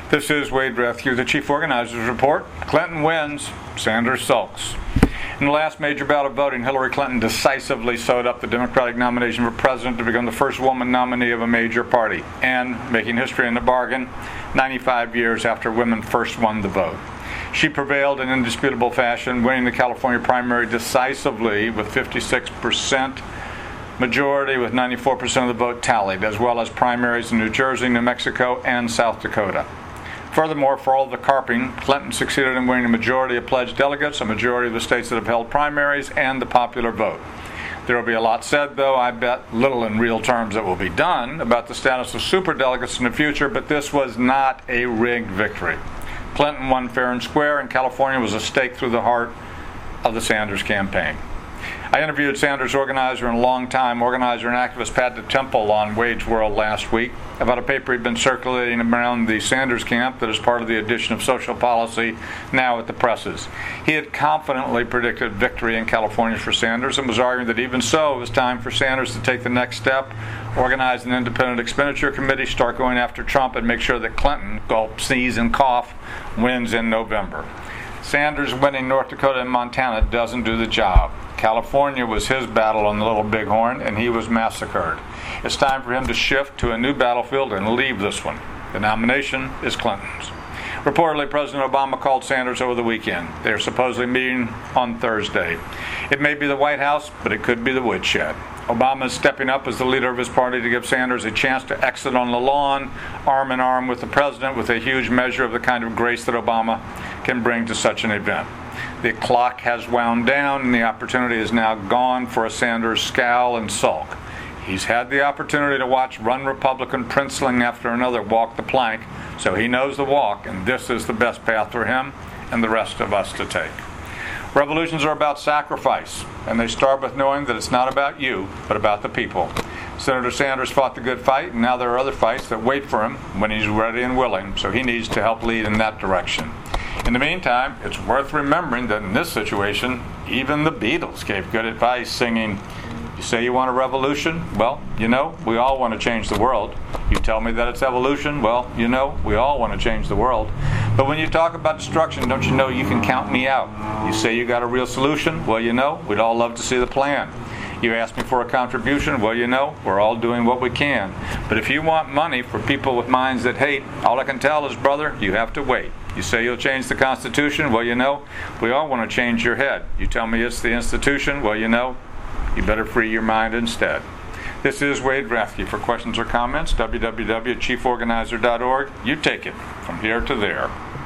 This is Wade Rescue, the Chief Organizer's Report. Clinton wins, Sanders sulks. In the last major bout of voting, Hillary Clinton decisively sewed up the Democratic nomination for president to become the first woman nominee of a major party, and making history in the bargain 95 years after women first won the vote. She prevailed in indisputable fashion, winning the California primary decisively with 56% majority with 94% of the vote tallied, as well as primaries in New Jersey, New Mexico, and South Dakota. Furthermore, for all the carping, Clinton succeeded in winning a majority of pledged delegates, a majority of the states that have held primaries, and the popular vote. There will be a lot said, though I bet little in real terms that will be done about the status of superdelegates in the future, but this was not a rigged victory. Clinton won fair and square, and California was a stake through the heart of the Sanders campaign. I interviewed Sanders organizer and longtime organizer and activist Pat DeTemple on Wage World last week about a paper he'd been circulating around the Sanders camp that is part of the edition of Social Policy now at the presses. He had confidently predicted victory in California for Sanders and was arguing that even so, it was time for Sanders to take the next step, organize an independent expenditure committee, start going after Trump, and make sure that Clinton, gulp, sneeze, and cough, wins in November. Sanders winning North Dakota and Montana doesn't do the job. California was his battle on the Little Bighorn, and he was massacred. It's time for him to shift to a new battlefield and leave this one. The nomination is Clinton's. Reportedly, President Obama called Sanders over the weekend. They are supposedly meeting on Thursday. It may be the White House, but it could be the woodshed. Obama is stepping up as the leader of his party to give Sanders a chance to exit on the lawn, arm in arm with the president, with a huge measure of the kind of grace that Obama can bring to such an event. The clock has wound down, and the opportunity is now gone for a Sanders scowl and sulk. He's had the opportunity to watch one Republican princeling after another walk the plank, so he knows the walk, and this is the best path for him and the rest of us to take. Revolutions are about sacrifice, and they start with knowing that it's not about you, but about the people. Senator Sanders fought the good fight, and now there are other fights that wait for him when he's ready and willing, so he needs to help lead in that direction. In the meantime, it's worth remembering that in this situation, even the Beatles gave good advice, singing, "You say you want a revolution? Well, you know, we all want to change the world. You tell me that it's evolution? Well, you know, we all want to change the world. But when you talk about destruction, don't you know you can count me out? You say you got a real solution? Well, you know, we'd all love to see the plan. You ask me for a contribution? Well, you know, we're all doing what we can. But if you want money for people with minds that hate, all I can tell is, brother, you have to wait. You say you'll change the Constitution? Well, you know, we all want to change your head. You tell me it's the institution? Well, you know, you better free your mind instead." This is Wade Rescue. For questions or comments, www.chieforganizer.org. You take it from here to there.